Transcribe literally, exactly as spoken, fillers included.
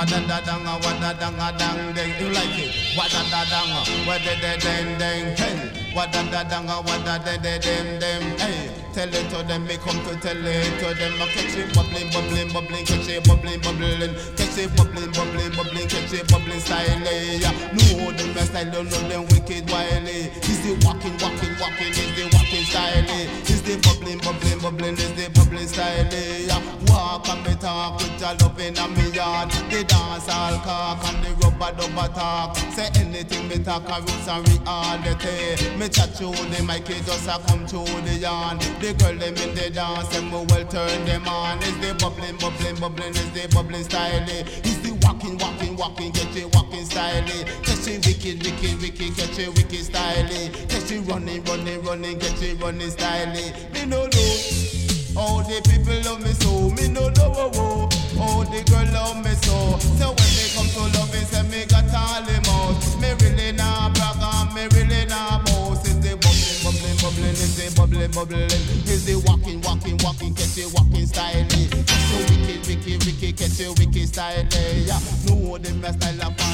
Wada da dang, wada dang a dang ding. You like it? Wada da dang, wada da dang ding. Hey, wada da dang, wada da da ding ding. Hey, tell it to them, me come to tell it to them. I catch it bubbling, bubbling, bubbling, catch it bubbling, bubbling, catch it bubbling, bubbling, bubbling, catch it bubbling style. No, them best style, don't know them wicked wily. Is the walking, walking, walking, is the walking style. Is the bubbling, bubbling, bubbling, is the bubbling style. Walk and me talk with your loving and me yard. The dance all cock and the rubber dubber talk. Say anything me talk a roots and reality. Me chat to the mic, it just a come to the yarn. The girl them in the dance, them will well turn them on. Is the bubbling, bubbling, bubbling, is the bubbling style. Is the walking, walking, walking, get it walking style. Catch it wicked, wicked, wicked, catch it wicked style. Catch it running, running, running, catch it running style. Me no know. Oh, the people love me so, me no know, oh, oh. Oh, the girl love me so. So when they come to loving, say me got all them out. Me really nah brag and me really nah boast. Is the bubbling, bubbling, bubbling, is the bubbling, bubbling. Is the walking, walking, walking, catch it walking style. Catch it wicked, wicked, wicked, catch it wicked style. Yeah, no, them my style of